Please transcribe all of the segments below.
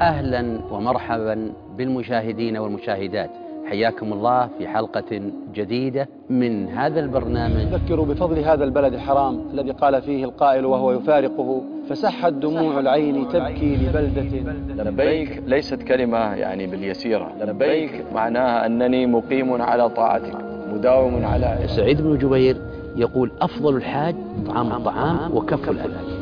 أهلا ومرحبا بالمشاهدين والمشاهدات، حياكم الله في حلقة جديدة من هذا البرنامج. ذكروا بفضل هذا البلد الحرام الذي قال فيه القائل وهو يفارقه: فسحت دموع العين تبكي لبلدة. لبيك ليست كلمة يعني باليسيرة، لبيك معناها أنني مقيم على طاعتك مداوم على. سعيد بن جبير يقول: أفضل الحاج طعام الطعام وكف الأذى.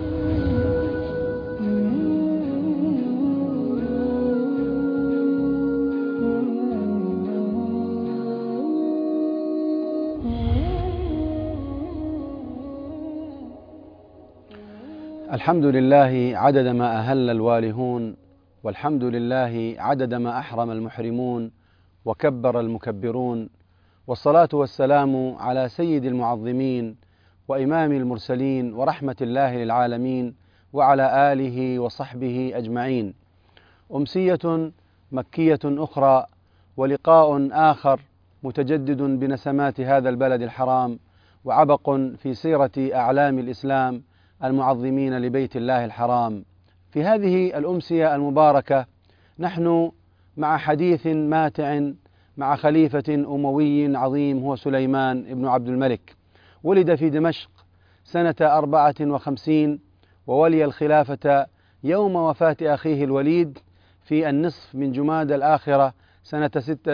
الحمد لله عدد ما أهل الوالهون، والحمد لله عدد ما أحرم المحرمون وكبر المكبرون، والصلاة والسلام على سيد المعظمين وإمام المرسلين ورحمة الله للعالمين وعلى آله وصحبه أجمعين. أمسية مكية أخرى ولقاء آخر متجدد بنسمات هذا البلد الحرام وعبق في سيرة أعلام الإسلام المعظمين لبيت الله الحرام. في هذه الأمسية المباركة نحن مع حديث ماتع مع خليفة أموي عظيم هو سليمان بن عبد الملك. ولد في دمشق سنة 54 وولي الخلافة يوم وفاة أخيه الوليد في النصف من جماد الآخرة سنة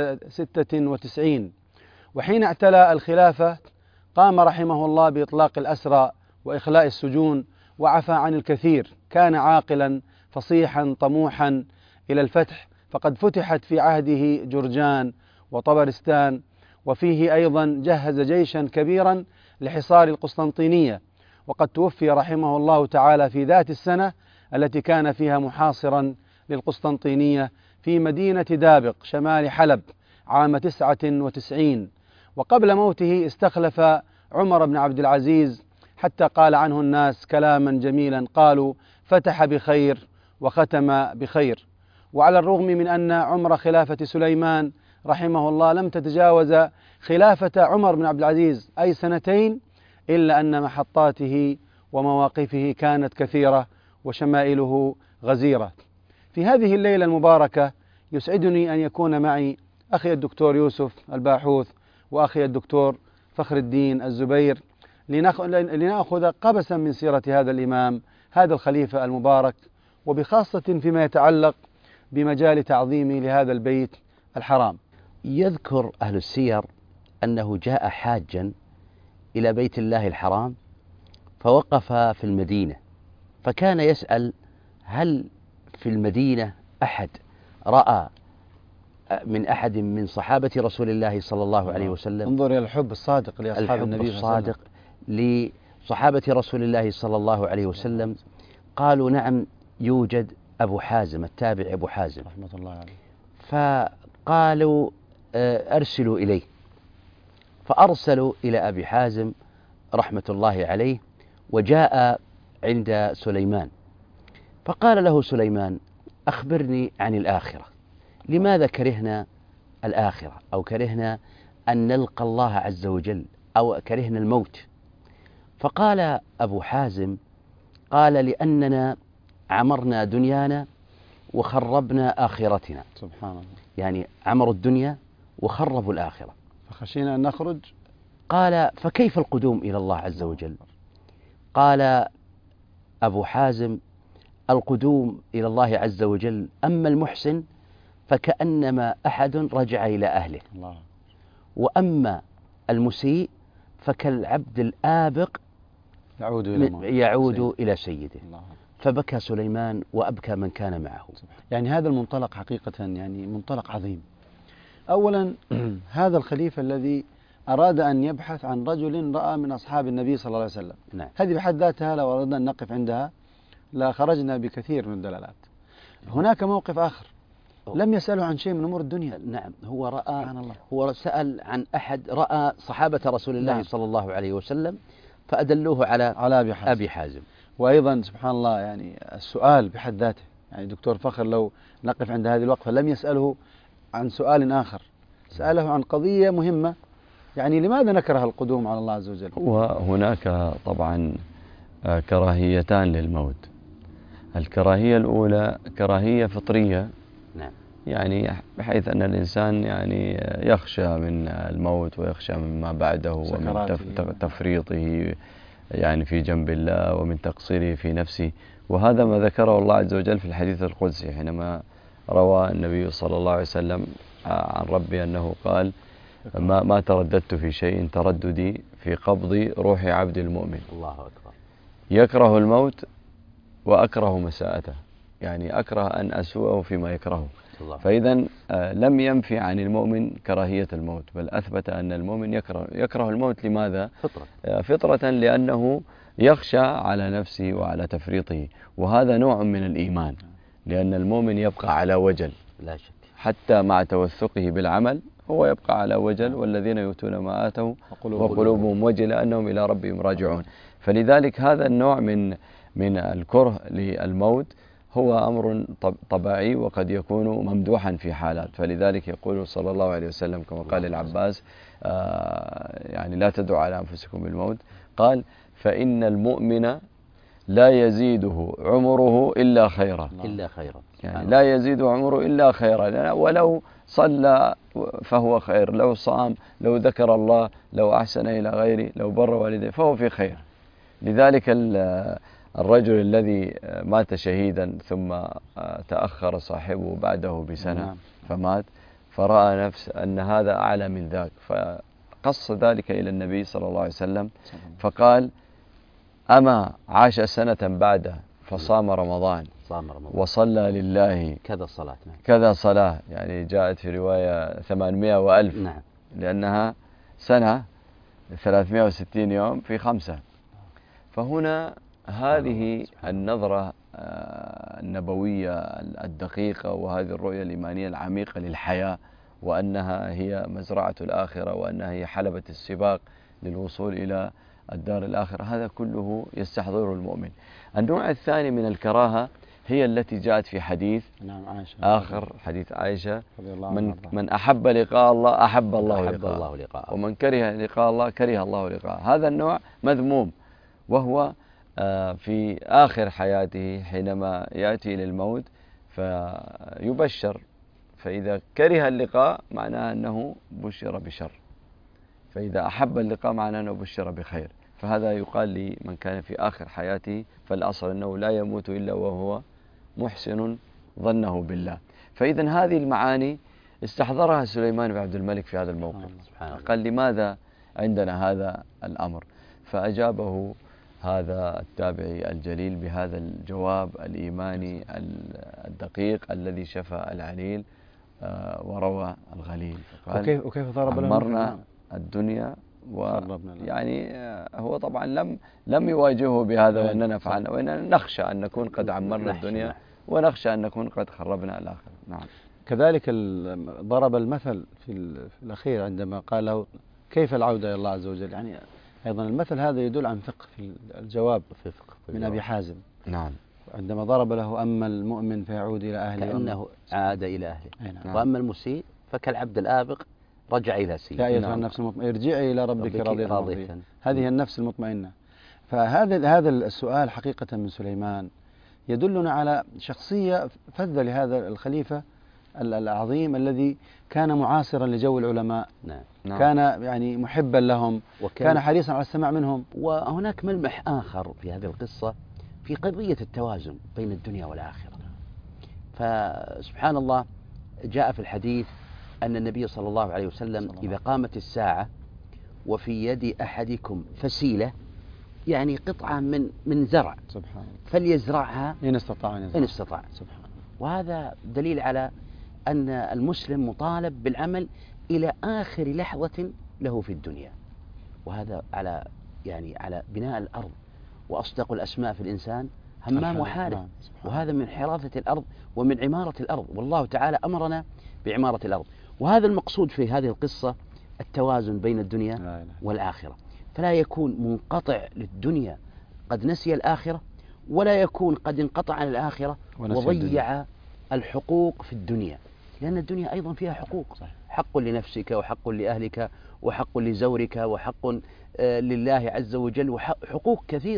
96. وحين اعتلى الخلافة قام رحمه الله بإطلاق الأسرى وإخلاء السجون وعفى عن الكثير. كان عاقلا فصيحا طموحا إلى الفتح، فقد فتحت في عهده جرجان وطبرستان، وفيه أيضا جهز جيشا كبيرا لحصار القسطنطينية. وقد توفي رحمه الله تعالى في ذات السنة التي كان فيها محاصرا للقسطنطينية في مدينة دابق شمال حلب عام 99. وقبل موته استخلف عمر بن عبد العزيز حتى قال عنه الناس كلاما جميلا، قالوا: فتح بخير وختم بخير. وعلى الرغم من أن عمر خلافة سليمان رحمه الله لم تتجاوز خلافة عمر بن عبد العزيز أي 2 إلا أن محطاته ومواقفه كانت كثيرة وشمائله غزيرة. في هذه الليلة المباركة يسعدني أن يكون معي أخي الدكتور يوسف الباحوث وأخي الدكتور فخر الدين الزبير لنأخذ قبسا من سيرة هذا الإمام، هذا الخليفة المبارك، وبخاصة فيما يتعلق بمجال تعظيمي لهذا البيت الحرام. يذكر أهل السير أنه جاء حاجا إلى بيت الله الحرام فوقف في المدينة، فكان يسأل: هل في المدينة أحد رأى من أحد من صحابة رسول الله صلى الله عليه وسلم؟ انظر إلى الحب الصادق لأصحاب النبي الصادق لصحابة رسول الله صلى الله عليه وسلم. قالوا: نعم، يوجد أبو حازم التابع أبو حازم رحمة الله عليه. فقالوا: أرسلوا إليه. فأرسلوا إلى أبي حازم رحمة الله عليه، وجاء عند سليمان فقال له سليمان: أخبرني عن الآخرة، لماذا كرهنا الآخرة أو كرهنا أن نلقى الله عز وجل أو كرهنا الموت؟ فقال أبو حازم: قال: لأننا عمرنا دنيانا وخربنا آخرتنا. سبحان الله. يعني عمروا الدنيا وخربوا الآخرة، فخشينا أن نخرج. قال: فكيف القدوم إلى الله عز وجل؟ قال أبو حازم: القدوم إلى الله عز وجل أما المحسن فكأنما أحد رجع إلى أهله، الله. وأما المسيء فكالعبد الآبق يعود إلى سيده. الله. فبكى سليمان وأبكى من كان معه. يعني هذا المنطلق حقيقة يعني منطلق عظيم. أولا هذا الخليفة الذي أراد أن يبحث عن رجل رأى من أصحاب النبي صلى الله عليه وسلم. نعم. هذه بحد ذاتها لو أردنا أن نقف عندها لا خرجنا بكثير من الدلالات. هناك موقف آخر، لم يسأله عن شيء من أمور الدنيا. نعم، هو رأى، سبحان الله، هو سأل عن أحد رأى صحابة رسول الله نعم. صلى الله عليه وسلم فأدلوه على أبي حازم. وأيضا سبحان الله يعني السؤال بحد ذاته، يعني دكتور فخر لو نقف عند هذه الوقفة لم يسأله عن سؤال آخر، سأله عن قضية مهمة، يعني لماذا نكره القدوم على الله عز وجل؟ وهناك طبعا كراهيتان للموت. الكراهية الأولى كراهية فطرية، نعم. يعني بحيث أن الإنسان يعني يخشى من الموت ويخشى مما بعده ومن تفريطه يعني في جنب الله ومن تقصيره في نفسه. وهذا ما ذكره الله عز وجل في الحديث القدسي حينما روى النبي صلى الله عليه وسلم عن ربي أنه قال: ما ترددت في شيء ترددي في قبض روح عبد المؤمن. الله أكبر. يكره الموت وأكره مساءته، يعني أكره أن أسوءه فيما يكرهه. فإذا لم ينفي عن المؤمن كراهية الموت، بل أثبت أن المؤمن يكره الموت. لماذا؟ فطرة لأنه يخشى على نفسه وعلى تفريطه، وهذا نوع من الإيمان، لأن المؤمن يبقى على وجل لا شك، حتى مع توثقه بالعمل هو يبقى على وجل، والذين يؤتون ما آتوا وقلوبهم وجلة أنهم إلى ربهم راجعون. فلذلك هذا النوع من الكره للموت هو أمر طبيعي وقد يكون ممدوحا في حالات. فلذلك يقول صلى الله عليه وسلم كما قال العباس يعني لا تدعوا على أنفسكم بالموت، قال: فإن المؤمن لا يزيده عمره إلا خيرا. يعني لا يزيده عمره إلا خيرا، ولو صلى فهو خير، لو صام، لو ذكر الله، لو أحسن إلى غيره، لو بر والديه فهو في خير. لذلك الرجل الذي مات شهيدا ثم تأخر صاحبه بعده بسنة فمات، فرأى نفس أن هذا أعلى من ذاك، فقص ذلك إلى النبي صلى الله عليه وسلم فقال: أما عاش سنة بعده فصام رمضان وصلى لله كذا صلاة، يعني جاءت في رواية 800 وألف، لأنها سنة 360 يوم في 5. فهنا هذه النظرة النبوية الدقيقة وهذه الرؤية الإيمانية العميقة للحياة، وأنها هي مزرعة الآخرة، وأنها هي حلبة السباق للوصول إلى الدار الآخرة، هذا كله يستحضره المؤمن. النوع الثاني من الكراهة هي التي جاءت في حديث آخر، حديث عائشة: من أحب لقاء الله أحب الله لقاءه، ومن كره لقاء الله كره الله لقاءه. هذا النوع مذموم، وهو في آخر حياته حينما يأتي إلى الموت فيبشر، فإذا كره اللقاء معناه أنه بشر بشر، فإذا أحب اللقاء معناه أنه بشر بخير. فهذا يقال لمن كان في آخر حياته، فالأصل أنه لا يموت إلا وهو محسن ظنه بالله. فإذا هذه المعاني استحضرها سليمان بن عبد الملك في هذا الموقف. قال: لماذا عندنا هذا الأمر؟ فأجابه هذا التابعي الجليل بهذا الجواب الإيماني الدقيق الذي شفى العليل وروى الغليل. وكيف ضرب عمرنا الدنيا، ويعني هو طبعا لم يواجهه بهذا وأننا فعلنا، وأننا نخشى أن نكون قد عمرنا الدنيا ونخشى أن نكون قد خربنا الآخرة. نعم. كذلك ضرب المثل في الأخير عندما قال له: كيف العودة إلى الله عز وجل؟ يعني أيضا المثل هذا يدل عن فقه في الجواب من أبي حازم. نعم. عندما ضرب له: أما المؤمن فيعود إلى أهله كأنه عاد إلى أهله، نعم. وأما المسيء فكالعبد الآبق رجع إلى سيده. يا أيها النفس المطمئنة ارجعي إلى ربك راضية. هذه النفس المطمئنة. فهذا السؤال حقيقة من سليمان يدلنا على شخصية فذة لهذا الخليفة العظيم الذي كان معاصرا لجو العلماء. نعم. كان يعني محبا لهم، كان حريصا على السماع منهم. وهناك ملمح آخر في هذه القصة في قضية التوازن بين الدنيا والآخرة. فسبحان الله جاء في الحديث أن النبي صلى الله عليه وسلم إذا قامت الساعة وفي يد أحدكم فسيلة، يعني قطعة من زرع، فليزرعها إن استطاع. سبحان الله. وهذا دليل على أن المسلم مطالب بالعمل إلى آخر لحظة له في الدنيا، وهذا على بناء الأرض. وأصدق الأسماء في الإنسان همام وحارث، وهذا من حرافة الأرض ومن عمارة الأرض، والله تعالى أمرنا بعمارة الأرض. وهذا المقصود في هذه القصة، التوازن بين الدنيا والآخرة، فلا يكون منقطع للدنيا قد نسي الآخرة، ولا يكون قد انقطع عن الآخرة وضيع الحقوق في الدنيا، لأن الدنيا أيضا فيها حقوق. حق لنفسك، وحق لأهلك، وحق لزورك، وحق لله عز وجل، وحقوق كثيرة.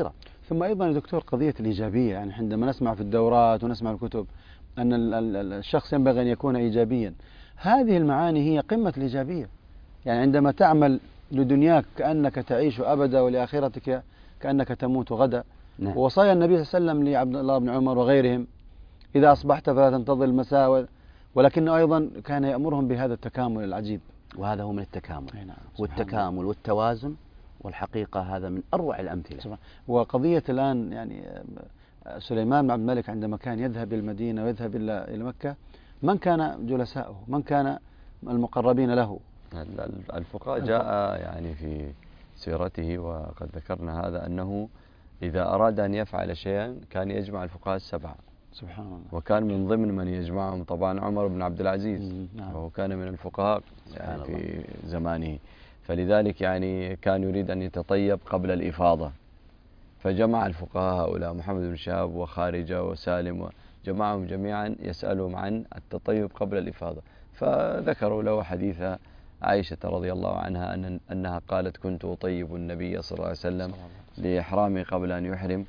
ثم أيضا يا دكتور قضية الإيجابية، يعني عندما نسمع في الدورات ونسمع الكتب أن الشخص ينبغي أن يكون إيجابيا، هذه المعاني هي قمة الإيجابية. يعني عندما تعمل لدنياك كأنك تعيش أبدا، ولآخرتك كأنك تموت غدا. نعم. ووصايا النبي صلى الله عليه وسلم لعبد الله بن عمر وغيرهم: إذا أصبحت فلا تنتظر المساء. ولكنه أيضا كان يأمرهم بهذا التكامل العجيب. وهذا هو من التكامل. نعم. والتكامل والتوازن، والحقيقة هذا من أروع الأمثلة. وقضية الآن يعني سليمان بن عبد الملك عندما كان يذهب إلى المدينة ويذهب إلى مكة، من كان جلساؤه؟ من كان المقربين له؟ الفقهاء جاء يعني في سيرته وقد ذكرنا هذا أنه إذا أراد أن يفعل شيئا كان يجمع الفقهاء السبعة. سبحان الله. وكان من ضمن من يجمعهم طبعا عمر بن عبد العزيز، وهو كان من الفقهاء يعني في زمانه، فلذلك يعني كان يريد أن يتطيب قبل الإفاضة، فجمع الفقهاء هؤلاء محمد بن شهاب وخارجة وسالم، وجمعهم جميعا يسألهم عن التطيب قبل الإفاضة، فذكروا له حديث عائشة رضي الله عنها أنها قالت: كنت أطيب النبي صلى الله عليه وسلم لإحرامي قبل أن يحرم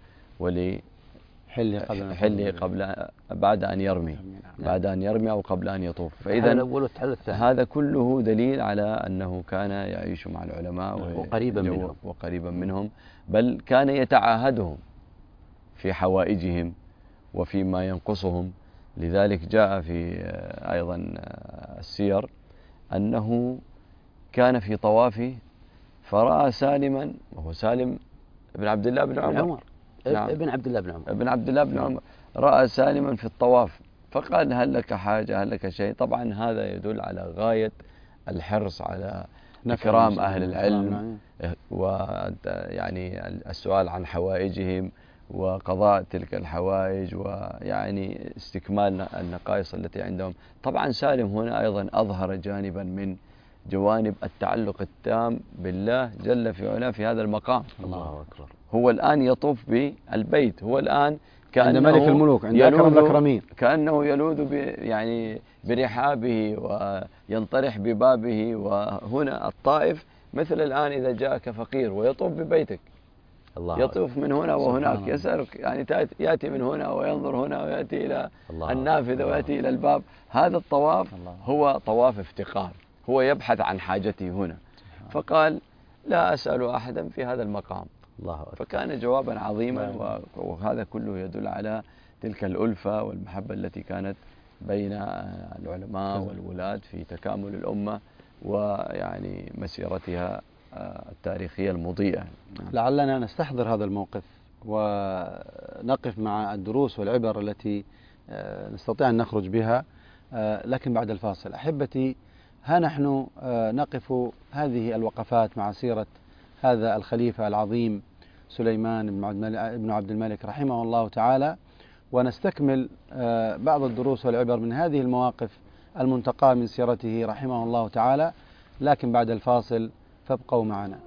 حله قبل بعد أن يرمي، بعد أن يرمي أو قبل أن يطوف. فإذا هذا كله دليل على أنه كان يعيش مع العلماء وقريبا منهم، بل كان يتعاهدهم في حوائجهم وفيما ينقصهم. لذلك جاء في أيضا السير أنه كان في طوافه فرأى سالما، وهو سالم بن عبد الله بن عمر. نعم. ابن عبد الله بن عمر رأى سالما في الطواف، فقال: هل لك حاجة، هل لك شيء؟ طبعا هذا يدل على غاية الحرص على إكرام أهل العلم، ويعني السؤال عن حوائجهم وقضاء تلك الحوائج، ويعني استكمال النقائص التي عندهم. طبعا سالم هنا أيضا أظهر جانبا من جوانب التعلق التام بالله جل في علاه في هذا المقام. الله أكبر. هو الآن يطوف بالبيت، هو الآن كأنه عند ملك الملوك، عند أكرم الأكرمين، كأنه يلوذ يعني برحابه وينطرح ببابه. وهنا الطائف مثل الآن إذا جاءك فقير ويطوف ببيتك، يطوف من هنا وهناك، يسألك يعني يأتي من هنا وينظر هنا ويأتي إلى النافذة ويأتي إلى الباب. هذا الطواف هو طواف افتقار، هو يبحث عن حاجته هنا، فقال: لا أسأل أحدا في هذا المقام. الله أكبر. فكان جوابا عظيما، وهذا كله يدل على تلك الألفة والمحبة التي كانت بين العلماء والولاة في تكامل الأمة ويعني مسيرتها التاريخية المضيئة. لعلنا نستحضر هذا الموقف ونقف مع الدروس والعبر التي نستطيع أن نخرج بها، لكن بعد الفاصل. أحبتي، ها نحن نقف هذه الوقفات مع سيرة هذا الخليفة العظيم سليمان بن عبد الملك رحمه الله تعالى، ونستكمل بعض الدروس والعبر من هذه المواقف المنتقاة من سيرته رحمه الله تعالى، لكن بعد الفاصل، فابقوا معنا.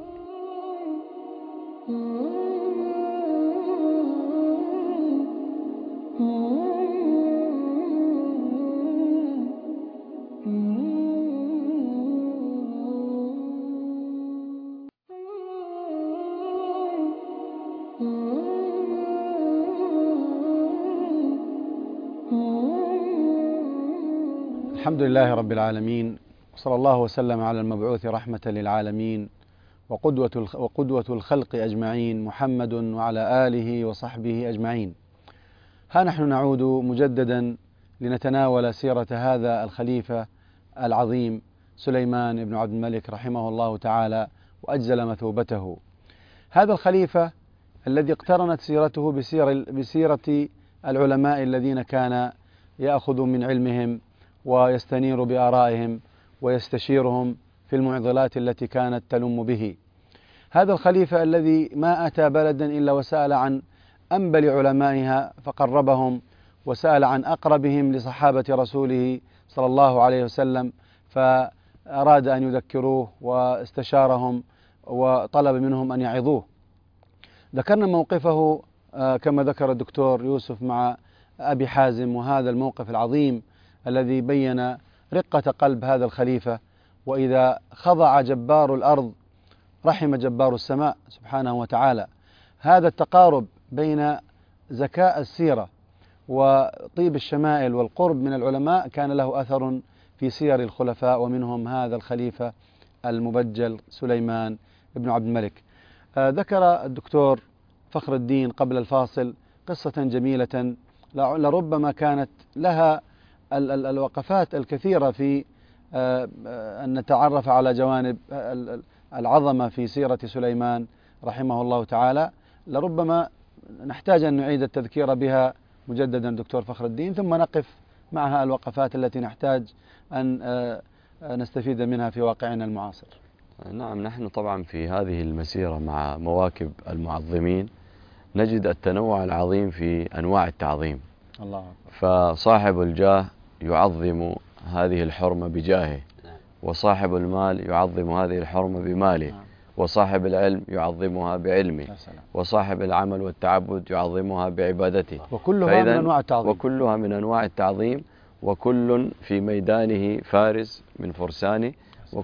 الحمد لله رب العالمين، وصلى الله وسلم على المبعوث رحمة للعالمين وقدوة الخلق أجمعين، محمد وعلى آله وصحبه أجمعين. ها نحن نعود مجددا لنتناول سيرة هذا الخليفة العظيم سليمان بن عبد الملك رحمه الله تعالى وأجزل مثوبته. هذا الخليفة الذي اقترنت سيرته بسيرة العلماء الذين كان يأخذ من علمهم ويستنير بآرائهم ويستشيرهم في المعضلات التي كانت تلم به. هذا الخليفة الذي ما أتى بلدا إلا وسأل عن أنبل علمائها فقربهم، وسأل عن أقربهم لصحابة رسوله صلى الله عليه وسلم فأراد أن يذكروه، واستشارهم وطلب منهم أن يعظوه. ذكرنا موقفه كما ذكر الدكتور يوسف مع أبي حازم، وهذا الموقف العظيم الذي بين رقة قلب هذا الخليفة. وإذا خضع جبار الأرض رحم جبار السماء سبحانه وتعالى. هذا التقارب بين زكاء السيرة وطيب الشمائل والقرب من العلماء كان له أثر في سير الخلفاء، ومنهم هذا الخليفة المبجل سليمان بن عبد الملك. ذكر الدكتور فخر الدين قبل الفاصل قصة جميلة لربما كانت لها الوقفات الكثيرة في أن نتعرف على جوانب العظمة في سيرة سليمان رحمه الله تعالى. لربما نحتاج أن نعيد التذكير بها مجددا دكتور فخر الدين، ثم نقف معها الوقفات التي نحتاج أن نستفيد منها في واقعنا المعاصر. نعم، نحن طبعا في هذه المسيرة مع مواكب المعظمين نجد التنوع العظيم في أنواع التعظيم. الله. فصاحب الجاه يعظم هذه الحرمة بجاهه، وصاحب المال يعظم هذه الحرمة بماله، وصاحب العلم يعظمها بعلمه، وصاحب العمل والتعبد يعظمها بعبادته، وكلها من أنواع التعظيم. وكلها من أنواع التعظيم، وكل في ميدانه فارس من فرسانه،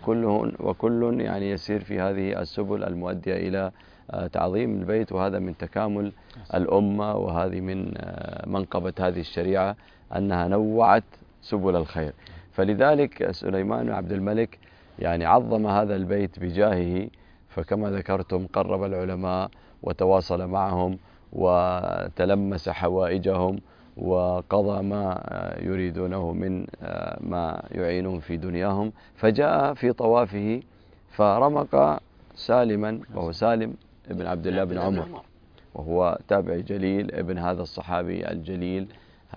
وكل يعني يسير في هذه السبل المؤدية إلى تعظيم البيت. وهذا من تكامل الأمة، وهذه من منقبة هذه الشريعة أنها نوعت سبل الخير. فلذلك سليمان بن عبد الملك يعني عظم هذا البيت بجاهه، فكما ذكرتم قرب العلماء وتواصل معهم وتلمس حوائجهم وقضى ما يريدونه من ما يعينهم في دنياهم. فجاء في طوافه فرمق سالما، وهو سالم ابن عبد الله بن عمر، وهو تابعي جليل ابن هذا الصحابي الجليل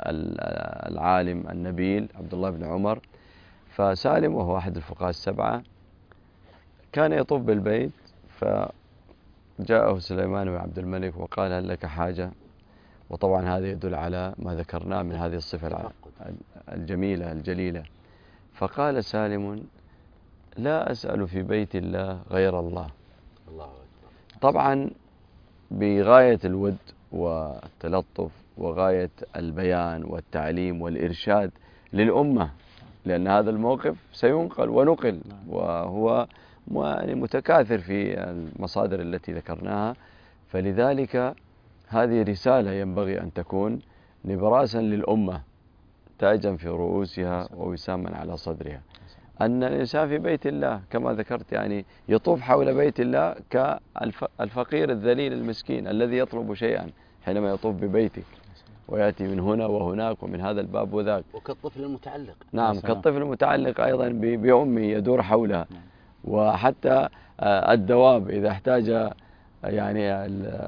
العالم النبيل عبد الله بن عمر. فسالم وهو أحد الفقهاء السبعة كان يطوف بالبيت، فجاءه سليمان بن عبد الملك وقال: هل لك حاجة؟ وطبعا هذا يدل على ما ذكرناه من هذه الصفة الجميلة الجليلة. فقال سالم: لا أسأل في بيت الله غير الله. طبعا بغاية الود والتلطف وغاية البيان والتعليم والإرشاد للأمة، لأن هذا الموقف سينقل ونقل، وهو متكاثر في المصادر التي ذكرناها. فلذلك هذه رسالة ينبغي أن تكون نبراسا للأمة، تاجا في رؤوسها ووساما على صدرها، أن الإنسان في بيت الله كما ذكرت يعني يطوف حول بيت الله كالفقير الذليل المسكين الذي يطلب شيئا حينما يطوف ببيتك، ويأتي من هنا وهناك ومن هذا الباب وذاك. وكالطفل المتعلق. نعم، كالطفل المتعلق أيضا بأمه يدور حولها. وحتى الدواب إذا احتاج يعني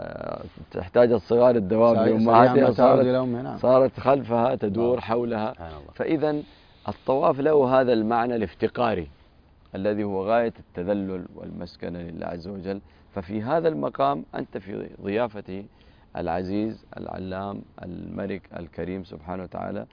تحتاج الصغار الدواب لأمهاتها صارت خلفها تدور حولها. فإذا الطواف له هذا المعنى الافتقاري الذي هو غاية التذلل والمسكنة لله عز وجل. ففي هذا المقام أنت في ضيافة العزيز العلام الملك الكريم سبحانه وتعالى،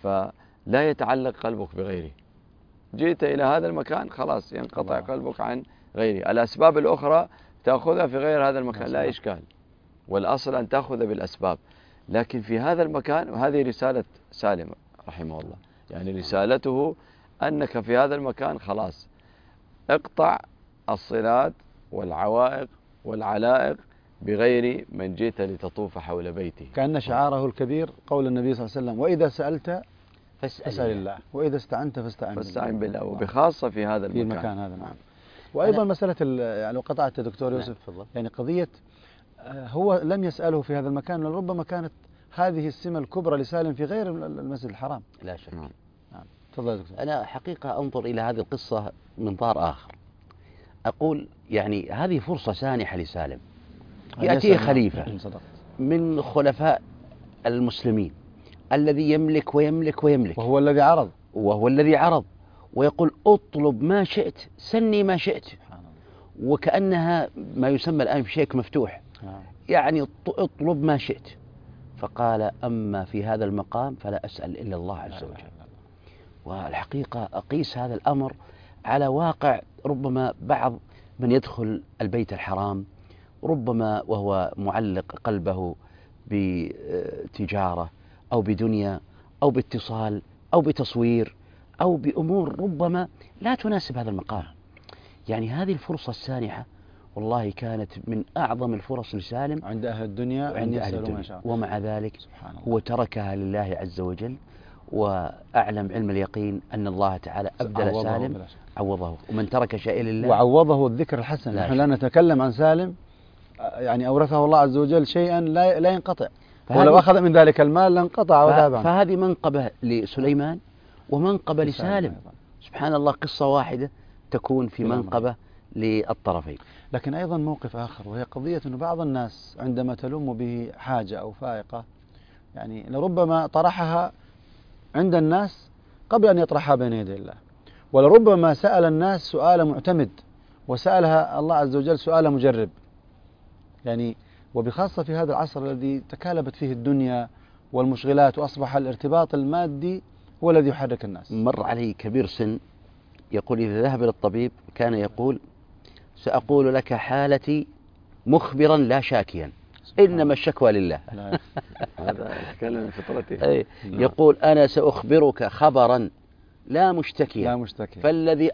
فلا يتعلق قلبك بغيره. جئت إلى هذا المكان خلاص ينقطع قلبك عن غيره. الأسباب الأخرى تأخذها في غير هذا المكان لا إشكال، والأصل أن تأخذ بالأسباب. لكن في هذا المكان، وهذه رسالة سالم رحمه الله، يعني رسالته أنك في هذا المكان خلاص اقطع الصلات والعوائق والعلائق بغير من جئت لتطوف حول بيته. كأن شعاره الكبير قول النبي صلى الله عليه وسلم: وإذا سألت فاسأل الله، وإذا استعنت فاستعن بالله. وبخاصة في هذا في المكان هذا. نعم. وأيضا مسألة يعني قطعت دكتور يوسف، يعني قضية هو لم يسأله في هذا المكان، لربما كانت هذه السمة الكبرى لسالم في غير المسجد الحرام. لا شك. نعم. تفضل دكتور. أنا حقيقة أنظر إلى هذه القصة منظار آخر، أقول يعني هذه فرصة سانحة لسالم. يأتيه خليفة من خلفاء المسلمين الذي يملك ويملك ويملك، وهو الذي عرض ويقول: اطلب ما شئت، سني ما شئت. وكأنها ما يسمى الآن بشيك مفتوح، يعني اطلب ما شئت. فقال: أما في هذا المقام فلا أسأل إلا الله عز وجل. والحقيقة أقيس هذا الأمر على واقع ربما بعض من يدخل البيت الحرام ربما وهو معلق قلبه بتجارة أو بدنيا أو باتصال أو بتصوير أو بأمور ربما لا تناسب هذا المقام. يعني هذه الفرصة السانحة والله كانت من أعظم الفرص لسالم عند أهل الدنيا وعند أهل الدنيا، ومع ذلك هو تركها لله عز وجل، وأعلم علم اليقين أن الله تعالى أبدل سالم، عوضه. ومن ترك شيء لله وعوضه الذكر الحسن. نحن لا نتكلم عن سالم، يعني أورثه الله عز وجل شيئا لا ينقطع، ولو أخذ من ذلك المال لانقطع وذهب عنه. فهذه منقبة لسليمان ومنقبة لسالم، سبحان الله، قصة واحدة تكون في منقبة للطرفين. لكن أيضا موقف آخر، وهي قضية أن بعض الناس عندما تلوم به حاجة أو فائقة، يعني لربما طرحها عند الناس قبل أن يطرحها بين يدي الله، ولربما سأل الناس سؤال معتمد وسألها الله عز وجل سؤال مجرب. يعني وبخاصة في هذا العصر الذي تكالبت فيه الدنيا والمشغلات، وأصبح الارتباط المادي هو الذي يحرك الناس. مر علي كبير سن يقول إذا ذهب للطبيب كان يقول سأقول لك حالتي مخبرا لا شاكيا، إنما الشكوى لله. هذا يتكلم فطرته. يقول أنا سأخبرك خبرا لا مشتكيا، فالذي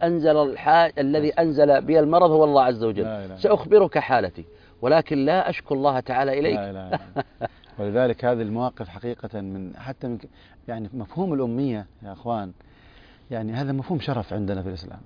الذي أنزل بي المرض هو الله عز وجل. سأخبرك حالتي ولكن لا أشكو الله تعالى إليك. لا. ولذلك هذه المواقف حقيقة حتى من يعني مفهوم الأمية يا أخوان، يعني هذا مفهوم شرف عندنا في الإسلام.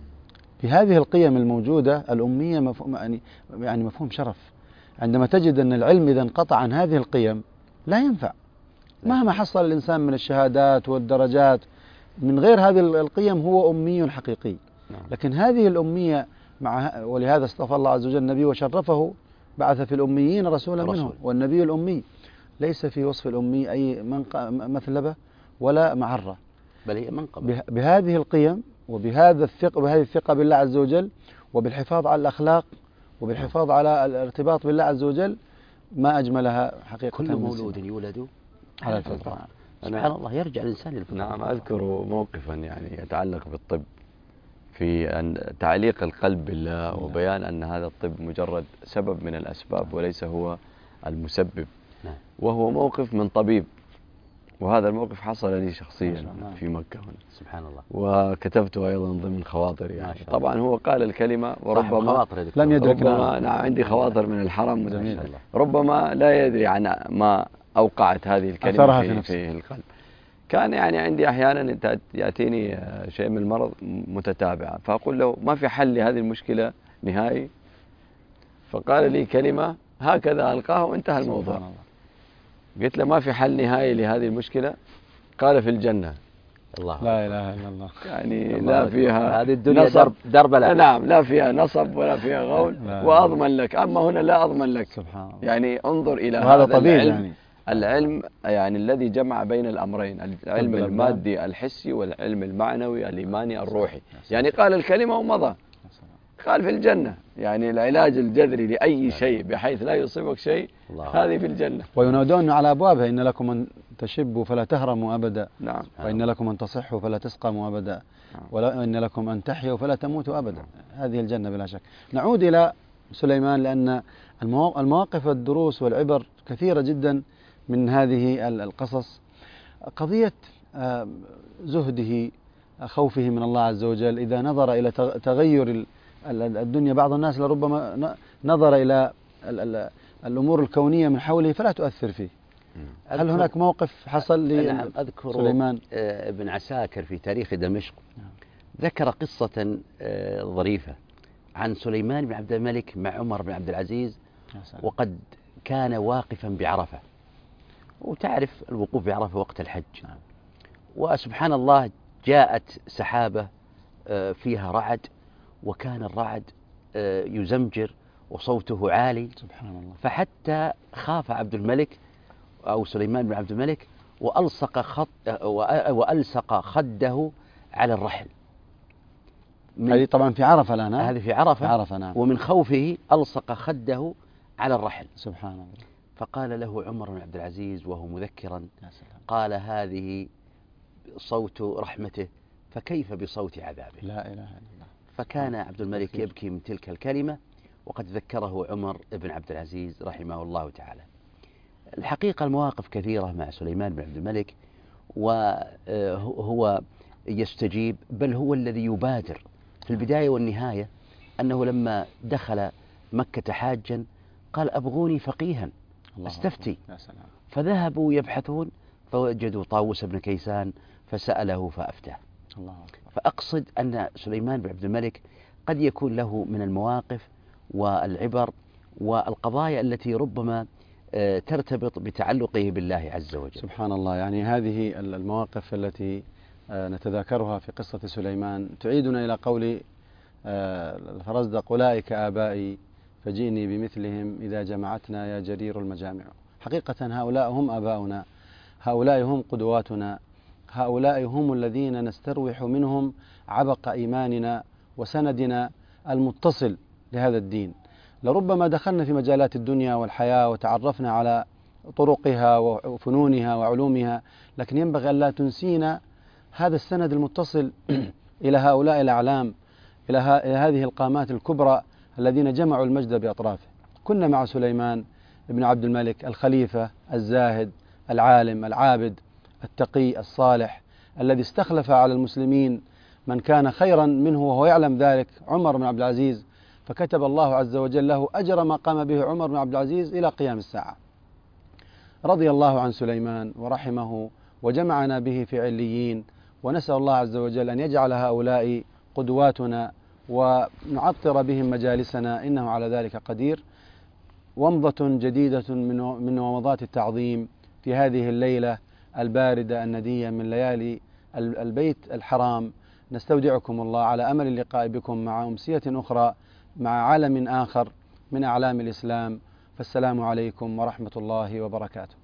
بهذه القيم الموجودة الأمية مفهوم يعني مفهوم شرف. عندما تجد أن العلم إذا انقطع عن هذه القيم لا ينفع، مهما حصل الإنسان من الشهادات والدرجات، من غير هذه القيم هو أمي حقيقي. لكن هذه الأمية ولهذا اصطفى الله عز وجل النبي وشرفه، بعث في الأميين رسولا منهم. والنبي الأمي ليس في وصف الأمي أي مثلبة ولا معرة، بل هي منقبة. بهذه القيم وبهذا الثقة، بهذه الثقة بالله عز وجل، وبالحفاظ على الأخلاق، وبالحفاظ على الارتباط بالله عز وجل، ما أجملها حقيقة. كل مولود يولد على الفطرة. سبحان الله، يرجع الإنسان للفطرة. نعم. أذكر موقفا يعني يتعلق بالطب، في أن تعليق القلب بالله وبيان أن هذا الطب مجرد سبب من الأسباب وليس هو المسبب. وهو موقف من طبيب، وهذا الموقف حصل لي شخصيا في مكة هنا. سبحان الله. وكتبته أيضا ضمن خواطري يعني. طبعا هو قال الكلمة وربما لم يدرك. نعم عندي خواطر من الحرم، ربما لا يدري عن ما أوقعت هذه الكلمة في القلب. كان يعني عندي أحيانا يأتيني شيء من المرض متتابعة، فأقول له ما في حل لهذه المشكلة نهائي؟ فقال لي كلمة هكذا ألقاه وانتهى الموضوع. قلت له ما في حل نهائي لهذه المشكلة؟ قال في الجنة. الله لا إله إلا الله. يعني لا فيها هذه الدنيا درب لا. نعم، لا فيها نصب ولا فيها غول، وأضمن لك، أما هنا لا أضمن لك. سبحان الله. يعني انظر إلى هذا العلم يعني. العلم يعني الذي جمع بين الأمرين، العلم المادي الحسي والعلم المعنوي الإيماني الروحي. يعني قال الكلمة ومضى. قال في الجنة، يعني العلاج الجذري لأي شيء بحيث لا يصيبك شيء هذه في الجنة. وينادون على أبوابها إن لكم أن تشبوا فلا تهرموا أبدا. نعم. وإن لكم أن تصحوا فلا تسقموا أبدا. وإن لكم أن تحيوا فلا تموتوا أبدا. هذه الجنة بلا شك. نعود إلى سليمان، لأن المواقف والدروس والعبر كثيرة جدا من هذه القصص. قضية زهده، خوفه من الله عز وجل، إذا نظر إلى تغير الدنيا، بعض الناس لربما نظر إلى الأمور الكونية من حوله فلا تؤثر فيه. هل هناك موقف حصل نعم، أذكر سليمان ابن عساكر في تاريخ دمشق ذكر قصة ظريفة عن سليمان بن عبد الملك مع عمر بن عبد العزيز، وقد كان واقفا بعرفة، وتعرف الوقوف بعرفة وقت الحج. وسبحان الله جاءت سحابة فيها رعد، وكان الرعد يزمجر وصوته عالي. سبحان الله. فحتى خاف عبد الملك أو سليمان بن عبد الملك وألصق خده على الرحل. هذه طبعا في عرفة الآن. هذه في عرفة. نعم. ومن خوفه ألصق خده على الرحل. سبحان الله. فقال له عمر بن عبد العزيز وهو مذكرا، قال هذه صوت رحمته فكيف بصوت عذابه؟ لا إله إلا الله. فكان عبد الملك يبكي من تلك الكلمة، وقد ذكره عمر بن عبد العزيز رحمه الله تعالى. الحقيقة المواقف كثيرة مع سليمان بن عبد الملك، وهو يستجيب، بل هو الذي يبادر في البداية والنهاية. أنه لما دخل مكة حاجا قال أبغوني فقيها استفتي. فذهبوا يبحثون فوجدوا طاووس بن كيسان فسأله فأفتاه. فأقصد أن سليمان بن عبد الملك قد يكون له من المواقف والعبر والقضايا التي ربما ترتبط بتعلقه بالله عز وجل. سبحان الله، يعني هذه المواقف التي نتذاكرها في قصة سليمان تعيدنا إلى قول الفرزدق: أولئك آبائي فجئني بمثلهم إذا جمعتنا يا جرير المجامع. حقيقة هؤلاء هم آباؤنا، هؤلاء هم قدواتنا، هؤلاء هم الذين نستروح منهم عبق إيماننا وسندنا المتصل لهذا الدين. لربما دخلنا في مجالات الدنيا والحياة وتعرفنا على طرقها وفنونها وعلومها، لكن ينبغي أن لا تنسينا هذا السند المتصل إلى هؤلاء الأعلام، إلى هذه القامات الكبرى الذين جمعوا المجد بأطرافه. كنا مع سليمان بن عبد الملك الخليفة الزاهد العالم العابد التقي الصالح الذي استخلف على المسلمين من كان خيرا منه وهو يعلم ذلك، عمر بن عبد العزيز، فكتب الله عز وجل له أجر ما قام به عمر بن عبد العزيز إلى قيام الساعة. رضي الله عن سليمان ورحمه وجمعنا به في عليين، ونسأل الله عز وجل أن يجعل هؤلاء قدواتنا ونعطر بهم مجالسنا، إنه على ذلك قدير. ومضة جديدة من ومضات التعظيم في هذه الليلة الباردة الندية من ليالي البيت الحرام. نستودعكم الله على أمل اللقاء بكم مع أمسية أخرى مع عالم آخر من أعلام الإسلام. فالسلام عليكم ورحمة الله وبركاته.